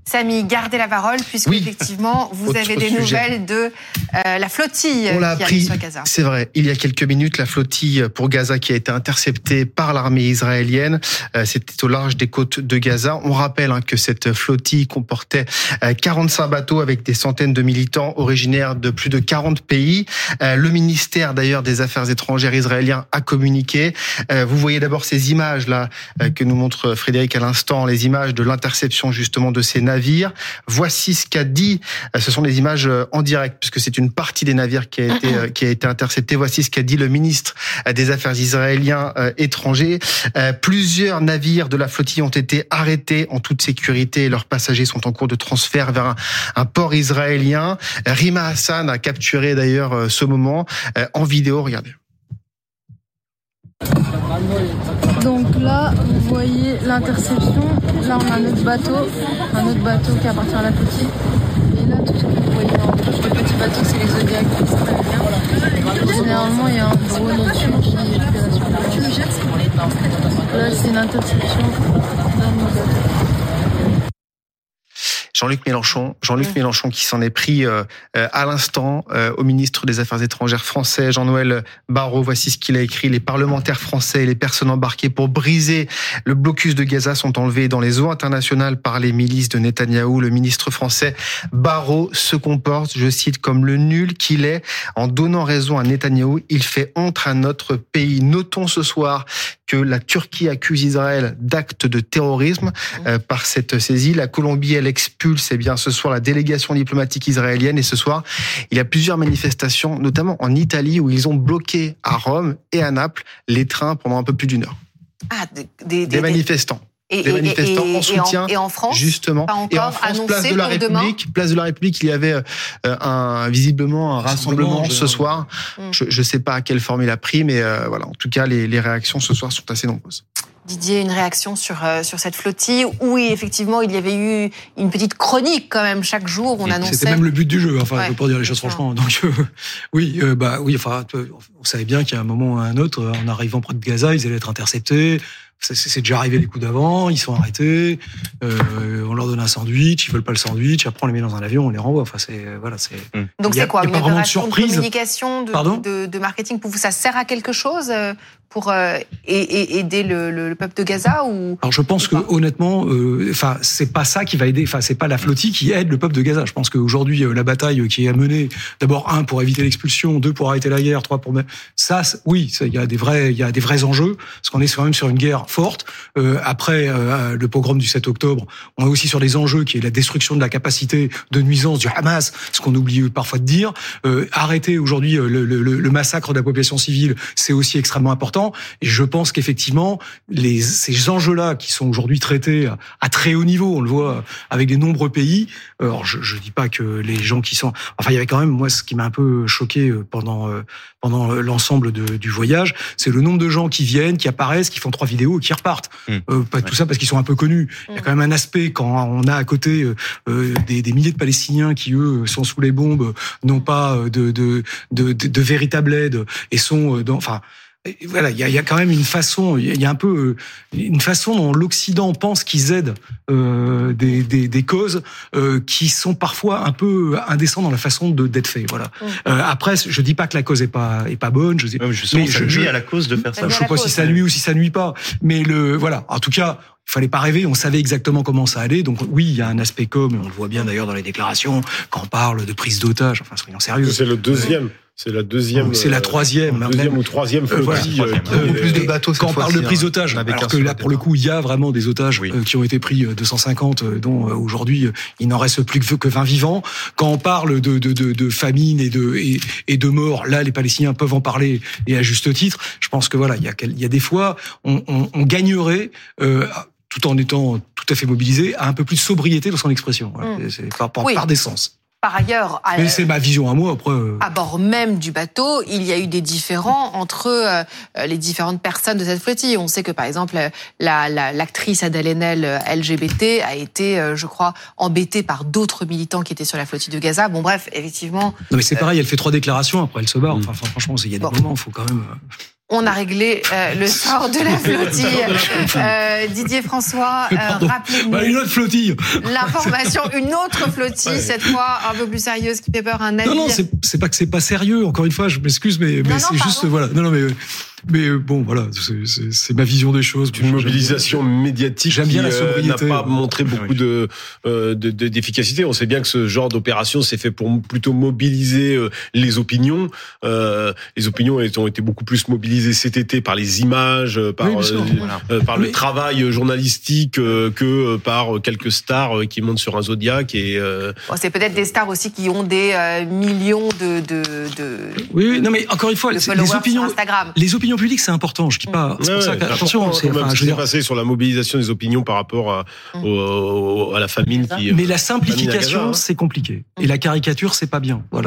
Samy, gardez la parole, puisque effectivement, vous avez des nouvelles de la flottille qui arrive sur Gaza. C'est vrai, il y a quelques minutes, la flottille pour Gaza qui a été interceptée par l'armée israélienne. C'était au large des côtes de Gaza. On rappelle que cette flottille comportait 45 bateaux avec des centaines de militants originaires de plus de 40 pays. Le ministère d'ailleurs des Affaires étrangères israélien a communiqué. Vous voyez d'abord ces images-là que nous montre Frédéric à l'instant, les images de l'interception justement de ces navires. Voici ce qu'a dit, ce sont des images en direct, puisque c'est une partie des navires qui a été interceptée. Voici ce qu'a dit le ministre des Affaires israélien étrangers. Plusieurs navires de la flottille ont été arrêtés en toute sécurité et leurs passagers sont en cours de transfert vers un port israélien. Rima Hassan a capturé d'ailleurs ce moment en vidéo. Regardez. Donc là, vous voyez l'interception. Là, on a un autre bateau qui appartient à la flottille. Et là, tout ce que vous voyez en touche, le petit bateau, c'est les Zodiac israéliens. Généralement, il y a un drone au-dessus qui fait la surveillance. Là, c'est une interception d'un de nos bateaux. Jean-Luc Mélenchon qui s'en est pris à l'instant au ministre des Affaires étrangères français, Jean-Noël Barrot. Voici ce qu'il a écrit. Les parlementaires français et les personnes embarquées pour briser le blocus de Gaza sont enlevés dans les eaux internationales par les milices de Netanyahou. Le ministre français Barrot se comporte, je cite, comme le nul qu'il est en donnant raison à Netanyahou. Il fait honte à notre pays. Notons ce soir que la Turquie accuse Israël d'actes de terrorisme par cette saisie. La Colombie, elle expulse bien ce soir la délégation diplomatique israélienne. Et ce soir, il y a plusieurs manifestations, notamment en Italie, où ils ont bloqué à Rome et à Naples les trains pendant un peu plus d'1 heure. Des manifestants. Des manifestants en soutien, et en France, justement. Pas encore et en France, place de la République, il y avait visiblement un rassemblement ce soir. Je ne sais pas à quelle forme il a pris, mais voilà. En tout cas, les réactions ce soir sont assez nombreuses. Didier, une réaction sur cette flottille où effectivement il y avait eu une petite chronique quand même chaque jour. On annonçait. C'était même le but du jeu. Enfin, je veux pas dire les choses franchement. Donc enfin, on savait bien qu'à un moment ou à un autre, en arrivant près de Gaza, ils allaient être interceptés. C'est déjà arrivé les coups d'avant, ils sont arrêtés, on leur donne un sandwich, ils veulent pas le sandwich, après on les met dans un avion, on les renvoie. Enfin, Donc c'est quoi, une opération de communication, de de marketing pour vous, ça sert à quelque chose pour aider le peuple de Gaza ou? Alors je pense que honnêtement, c'est pas ça qui va aider. Enfin, c'est pas la flottille qui aide le peuple de Gaza. Je pense qu'aujourd'hui la bataille qui est à mener, d'abord pour éviter l'expulsion, 2 pour arrêter la guerre, 3 pour ça, oui, il y a des vrais enjeux parce qu'on est quand même sur une guerre forte. Après le pogrom du 7 octobre, on est aussi sur des enjeux qui est la destruction de la capacité de nuisance du Hamas, ce qu'on oublie parfois de dire. Arrêter aujourd'hui le massacre de la population civile, c'est aussi extrêmement important. Et je pense qu'effectivement, ces enjeux-là qui sont aujourd'hui traités à très haut niveau, on le voit avec des nombreux pays. Alors je dis pas que les gens qui sont, enfin il y avait quand même, moi ce qui m'a un peu choqué pendant l'ensemble du voyage, c'est le nombre de gens qui viennent, qui apparaissent, qui font 3 vidéos et qui repartent. Tout ça parce qu'ils sont un peu connus. Il y a quand même un aspect quand on a à côté des milliers de Palestiniens qui eux sont sous les bombes, n'ont pas de véritable aide et sont voilà, il y a quand même une façon, il y a un peu une façon dont l'Occident pense qu'ils aident des causes qui sont parfois un peu indécents dans la façon d'être fait. Voilà. Après, je dis pas que la cause est pas bonne. Ça nuit à la cause de faire ça. Je sais pas si ça nuit ou si ça nuit pas, mais voilà. En tout cas, il fallait pas rêver, on savait exactement comment ça allait. Donc oui, il y a un aspect com, et on le voit bien d'ailleurs dans les déclarations quand on parle de prise d'otages. Enfin, soyons sérieux. C'est le deuxième. C'est la deuxième. C'est la troisième. Deuxième ou troisième flottille. Plus de bateaux. Quand on parle de prise d'otages, alors que là, pour le coup, il y a vraiment des otages qui ont été pris, 250, dont aujourd'hui il n'en reste plus que 20 vivants. Quand on parle de famine et de mort, là, les Palestiniens peuvent en parler et à juste titre. Je pense que voilà, il y a des fois, on gagnerait. Tout en étant tout à fait mobilisé, à un peu plus de sobriété dans son expression. Voilà. C'est par décence. Par ailleurs, mais c'est ma vision à moi. Après, à bord même du bateau, il y a eu des différends entre les différentes personnes de cette flottille. On sait que par exemple, l'actrice Adèle Haenel LGBT a été, je crois, embêtée par d'autres militants qui étaient sur la flottille de Gaza. Bon, bref, effectivement. Non, mais c'est pareil. Elle fait 3 déclarations, après elle se barre. Enfin, franchement, il y a des moments, il faut quand même. On a réglé le sort de la flottille. Didier François, rappelez-nous une autre flottille. L'information, une autre flottille, cette fois un peu plus sérieuse, qui fait peur, un navire. Non, c'est pas que c'est pas sérieux. Encore une fois, je m'excuse, mais c'est juste voilà. Non, mais bon, voilà, c'est ma vision des choses. Une mobilisation médiatique qui n'a pas montré beaucoup d'efficacité. On sait bien que ce genre d'opération s'est fait pour plutôt mobiliser les opinions. Les opinions ont été beaucoup plus mobilisées cet été par les images, par le travail journalistique que par quelques stars qui montent sur un Zodiac. Et c'est peut-être des stars aussi qui ont des millions de oui, non, mais encore une fois, les opinions publiques, c'est important. Je dis pas. C'est pour ça que, attention, ce qui s'est passé sur la mobilisation des opinions par rapport à la famine. Mais la simplification, c'est compliqué. Et la caricature, c'est pas bien. Voilà.